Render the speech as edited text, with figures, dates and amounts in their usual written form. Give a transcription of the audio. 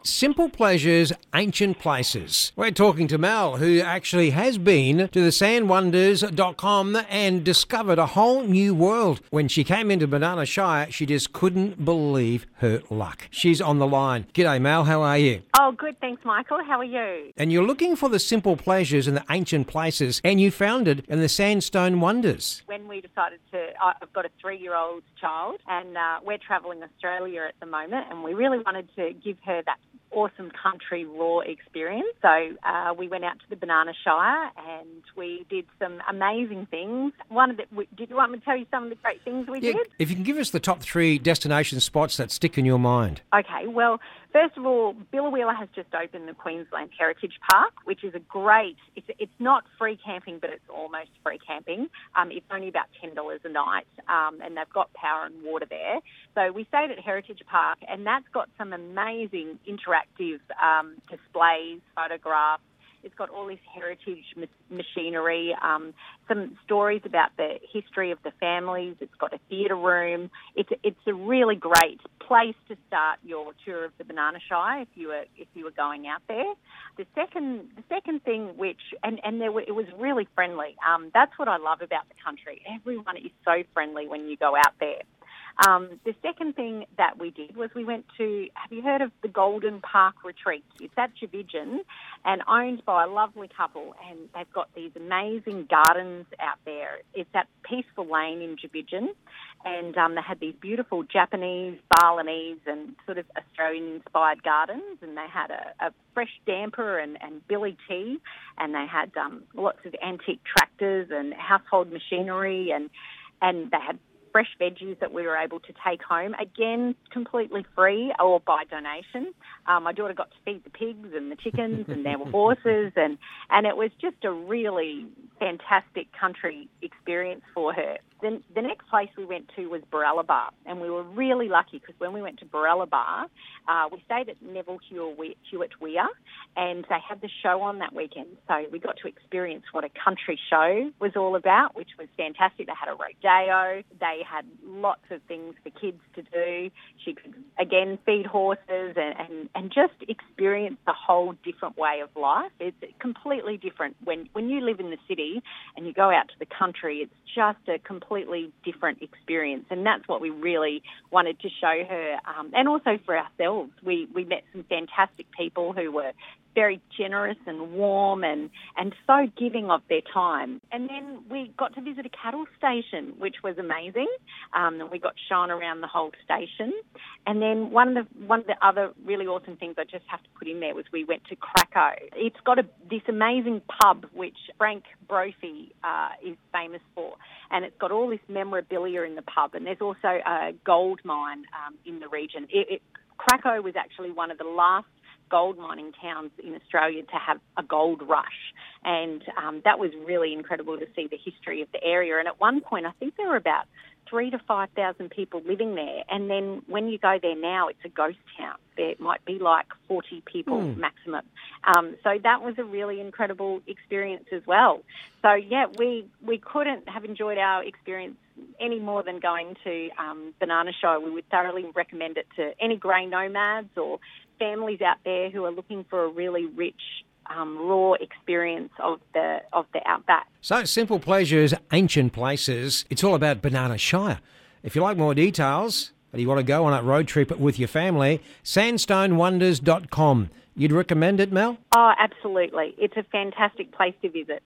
Simple Pleasures, Ancient Places. We're talking to Mel, who actually has been to the sandwonders.com and discovered a whole new world. When she came into Banana Shire, she just couldn't believe her luck. She's on the line. G'day, Mel. How are you? Oh, good. Thanks, Michael. How are you? And you're looking for the simple pleasures and the ancient places, and you found it in the Sandstone Wonders. When we decided I've got a 3-year-old child, and we're travelling Australia at the moment, and we really wanted to give her that awesome country raw experience. So we went out to the Banana Shire and we did some amazing things. Did you want me to tell you some of the great things we did? If you can give us the top 3 destination spots that stick in your mind. Okay, well, first of all, Billawheeler has just opened the Queensland Heritage Park, which is it's not free camping, but it's almost free camping. It's only about $10 a night, and they've got power and water there. So we stayed at Heritage Park, and that's got some amazing interactive displays, photographs. It's got all this heritage machinery, some stories about the history of the families. It's got a theatre room. It's a really great place to start your tour of the Banana Shire if you were going out there. The second thing, it was really friendly. That's what I love about the country. Everyone is so friendly when you go out there. The second thing that we did was we went to, have you heard of the Golden Park Retreat? It's at Javidjan and owned by a lovely couple, and they've got these amazing gardens out there. It's at Peaceful Lane in Javidjan, and they had these beautiful Japanese, Balinese and sort of Australian-inspired gardens, and they had a fresh damper and billy tea, and they had lots of antique tractors and household machinery, and they had fresh veggies that we were able to take home, again, completely free or by donation. My daughter got to feed the pigs and the chickens, and there were horses, and it was just a really fantastic country experience for her. Then the next place we went to was Barella, and we were really lucky because when we went to Barella, we stayed at Neville Hewitt Weir, and they had the show on that weekend. So we got to experience what a country show was all about, which was fantastic. They had a rodeo. They had lots of things for kids to do. She could, again, feed horses and just experience a whole different way of life. It's completely different. When you live in the city and you go out to the country, it's just a completely different experience, and that's what we really wanted to show her. And also for ourselves, we met some fantastic people who were very generous and warm and so giving of their time. And then we got to visit a cattle station, which was amazing. And we got shown around the whole station. And then one of the other really awesome things I just have to put in there was we went to Krakow. It's got this amazing pub which Frank Brophy is famous for, and it's got all this memorabilia in the pub. And there's also a gold mine in the region. Krakow was actually one of the last gold mining towns in Australia to have a gold rush, and that was really incredible to see the history of the area. And at one point, I think there were about 3,000 to 5,000 people living there, and then when you go there now, it's a ghost town. There might be like 40 people maximum. So that was a really incredible experience as well. So yeah, we couldn't have enjoyed our experience any more than going to Banana Shire. We would thoroughly recommend it to any grey nomads or families out there who are looking for a really rich, raw experience of the outback. So, Simple Pleasures, Ancient Places. It's all about Banana Shire. If you like more details and you want to go on a road trip with your family, sandstonewonders.com. You'd recommend it, Mel? Oh, absolutely. It's a fantastic place to visit.